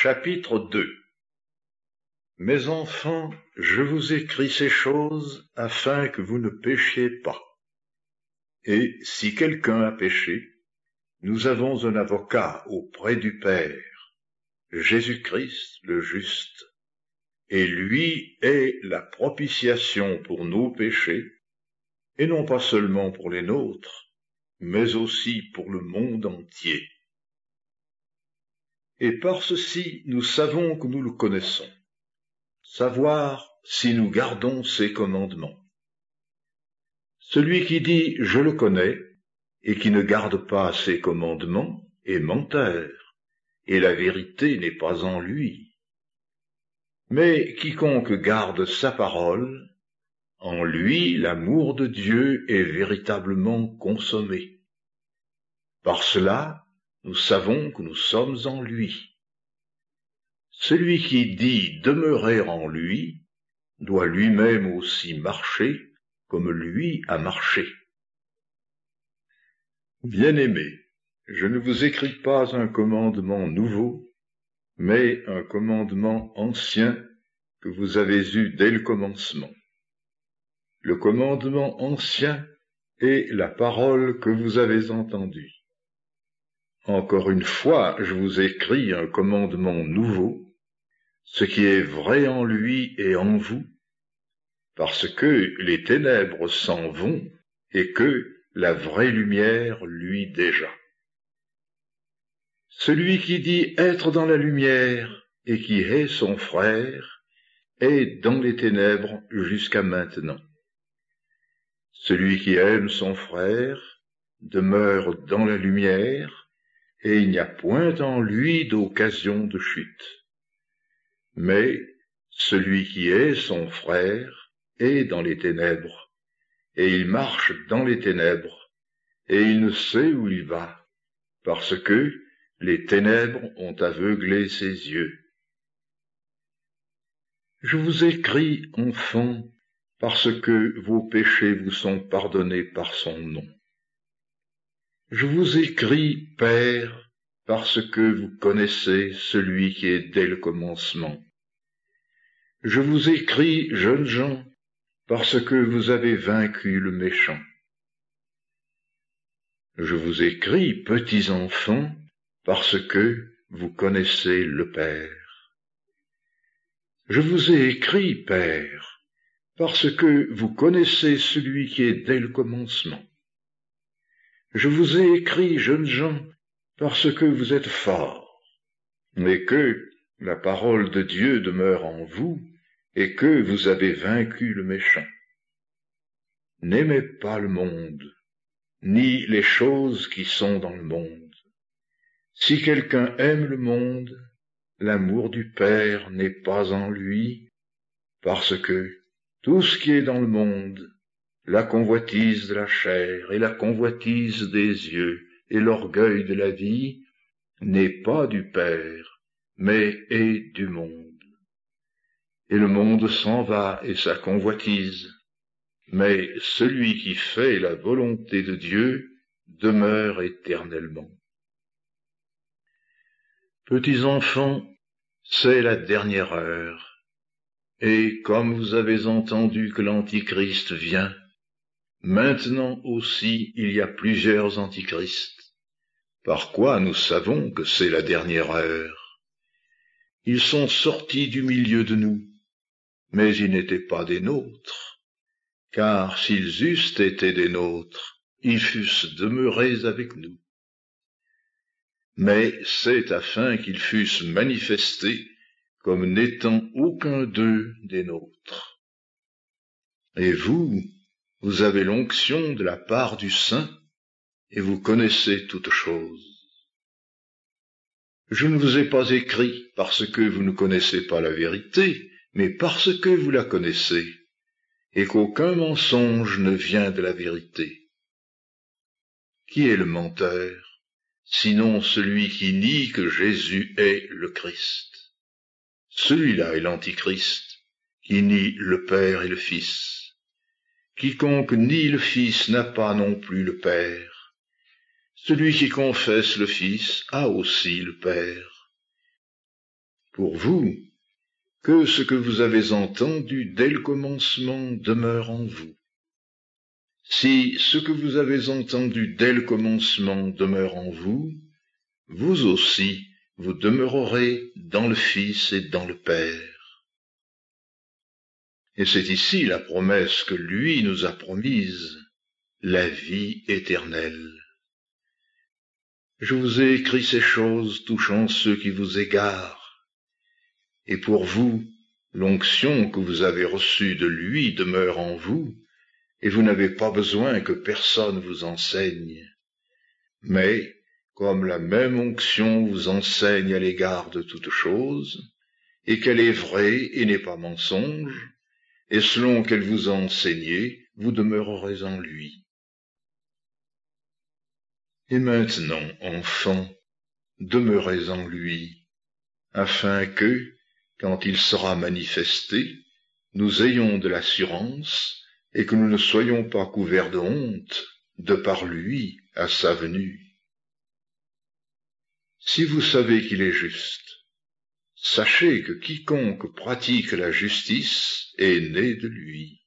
Chapitre 2. Mes enfants, je vous écris ces choses afin que vous ne péchiez pas. Et si quelqu'un a péché, nous avons un avocat auprès du Père, Jésus-Christ le juste, et lui est la propitiation pour nos péchés, et non pas seulement pour les nôtres, mais aussi pour le monde entier. Et par ceci, nous savons que nous le connaissons, savoir si nous gardons ses commandements. Celui qui dit « je le connais » et qui ne garde pas ses commandements est menteur, et la vérité n'est pas en lui. Mais quiconque garde sa parole, en lui l'amour de Dieu est véritablement consommé. Par cela, nous savons que nous sommes en lui. Celui qui dit demeurer en lui doit lui-même aussi marcher comme lui a marché. Bien-aimés, je ne vous écris pas un commandement nouveau, mais un commandement ancien que vous avez eu dès le commencement. Le commandement ancien est la parole que vous avez entendue. Encore une fois, je vous écris un commandement nouveau, ce qui est vrai en lui et en vous, parce que les ténèbres s'en vont et que la vraie lumière luit déjà. Celui qui dit être dans la lumière et qui hait son frère est dans les ténèbres jusqu'à maintenant. Celui qui aime son frère demeure dans la lumière et il n'y a point en lui d'occasion de chute. Mais celui qui hait son frère est dans les ténèbres, et il marche dans les ténèbres, et il ne sait où il va, parce que les ténèbres ont aveuglé ses yeux. Je vous écris, enfants, parce que vos péchés vous sont pardonnés par son nom. Je vous écris, Père, parce que vous connaissez celui qui est dès le commencement. Je vous écris, jeunes gens, parce que vous avez vaincu le méchant. Je vous écris, petits enfants, parce que vous connaissez le Père. Je vous ai écrit, Père, parce que vous connaissez celui qui est dès le commencement. Je vous ai écrit, jeunes gens, parce que vous êtes forts, mais que la parole de Dieu demeure en vous, et que vous avez vaincu le méchant. N'aimez pas le monde, ni les choses qui sont dans le monde. Si quelqu'un aime le monde, l'amour du Père n'est pas en lui, parce que tout ce qui est dans le monde, la convoitise de la chair et la convoitise des yeux et l'orgueil de la vie, n'est pas du Père, mais est du monde. Et le monde s'en va et sa convoitise, mais celui qui fait la volonté de Dieu demeure éternellement. Petits enfants, c'est la dernière heure, et comme vous avez entendu que l'Antichrist vient, maintenant aussi il y a plusieurs antichrists, par quoi nous savons que c'est la dernière heure. Ils sont sortis du milieu de nous, mais ils n'étaient pas des nôtres, car s'ils eussent été des nôtres, ils fussent demeurés avec nous. Mais c'est afin qu'ils fussent manifestés comme n'étant aucun d'eux des nôtres. Et vous, vous avez l'onction de la part du Saint, et vous connaissez toutes choses. Je ne vous ai pas écrit parce que vous ne connaissez pas la vérité, mais parce que vous la connaissez, et qu'aucun mensonge ne vient de la vérité. Qui est le menteur, sinon celui qui nie que Jésus est le Christ? Celui-là est l'Antichrist, qui nie le Père et le Fils. Quiconque nie le Fils n'a pas non plus le Père. Celui qui confesse le Fils a aussi le Père. pour vous, que ce que vous avez entendu dès le commencement demeure en vous. Si ce que vous avez entendu dès le commencement demeure en vous, vous aussi, vous demeurerez dans le Fils et dans le Père. Et c'est ici la promesse que lui nous a promise, la vie éternelle. Je vous ai écrit ces choses touchant ceux qui vous égarent. Et pour vous, l'onction que vous avez reçue de lui demeure en vous, et vous n'avez pas besoin que personne vous enseigne. Mais, comme la même onction vous enseigne à l'égard de toutes choses, et qu'elle est vraie et n'est pas mensonge, et selon qu'elle vous a enseigné, vous demeurerez en lui. Et maintenant, enfants, demeurez en lui, afin que, quand il sera manifesté, nous ayons de l'assurance et que nous ne soyons pas couverts de honte de par lui à sa venue. Si vous savez qu'il est juste, sachez que quiconque pratique la justice est né de lui.